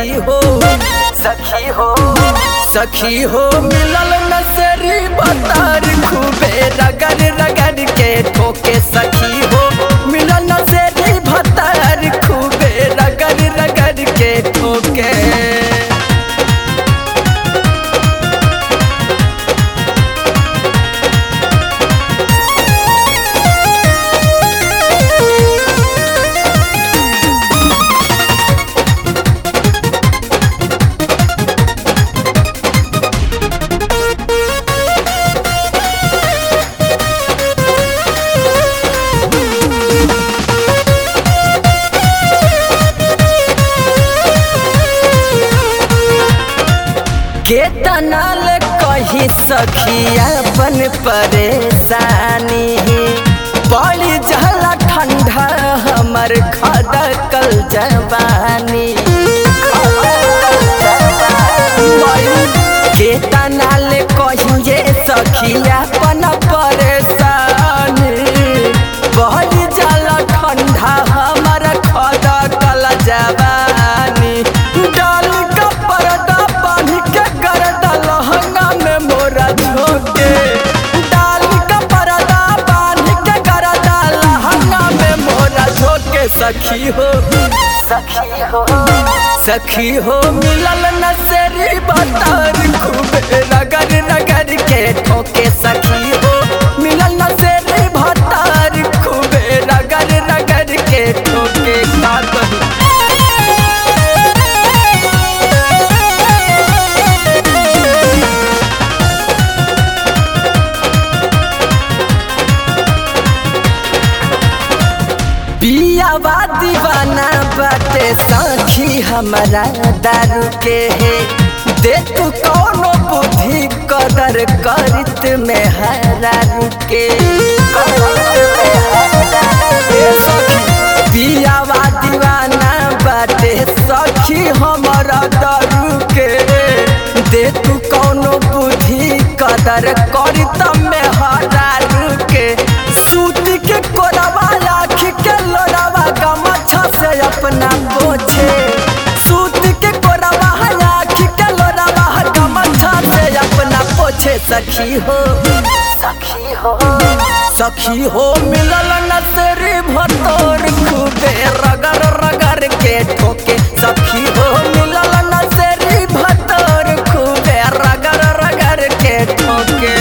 सखी हो मिलल नसरी बतार खूबे रगड़ रगड़ के ठोके सखी हो मिलल नसरी बतार खूबे रगड़ रगड़ के ठोके। केतनाल कही सखी अपन परेशानी बड़ी जहला ठंडा हमर खदकल जवानी। केतनाल कहिए सखी अपन परेशानी बड़ी जहला ठंडा हमर खदकल जवानी। डाल का पर्दा बांध के गर्दा लहंगा में मोरा झोंके डाल का पर्दा बांध के गर्दा लहंगा में मोरा झोंके। सखी हो मिलल नसरी बतार खूबे रगड़ रगड़ के ठोके। सखी हो मिलल नसरी बतार खूबे रगड़ रगड़ के ठोके। का कहूं पियावा दीवाना बाटे सखी हमारा दारू के है दे तू कौनो बुद्धि कदर करित में हरारू के। पियावा दीवाना बाटे सखी हमारा दारू के दे तू कौनो बुद्धि कदर करित में हरारू के। सूत के कोरवा आँख के लोरावा गमछा से अपना पोछे सूत के कोरवा आँख के लोरावा गमछा से अपना पोछे। सखी हो मिलल नसरी भतोर खूबे रगड़ रगड़ के ठोके। सखी हो मिलल नसरी भतोर खूबे रगड़ रगड़ के ठोके।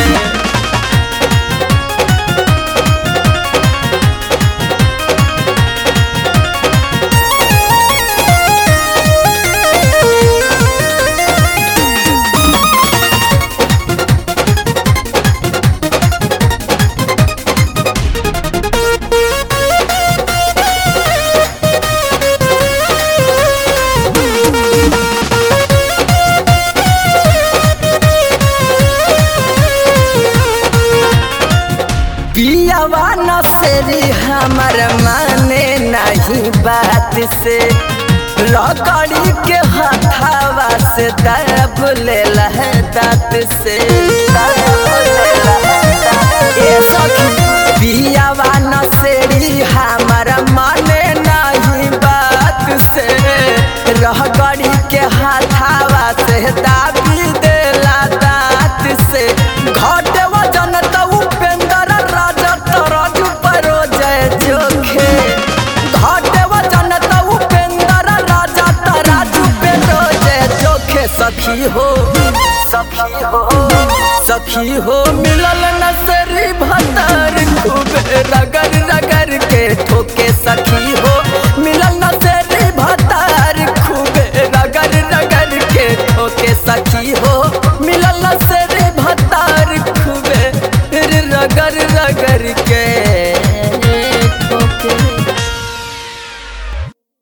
पियावा नसरी हमर माने नहीं बात से लकड़ी के हथावा से दब ले दाँत से। पियावा नसरी हमर माने नहीं बात से लकड़ी के हथावा से दाबी देला दाँत से। घटे वजन तो उपेंद्र राजा तराजू परो जय जोखे घटे वजन तो उपेंद्र राजा तराजू परो जय जोखे। सखी हो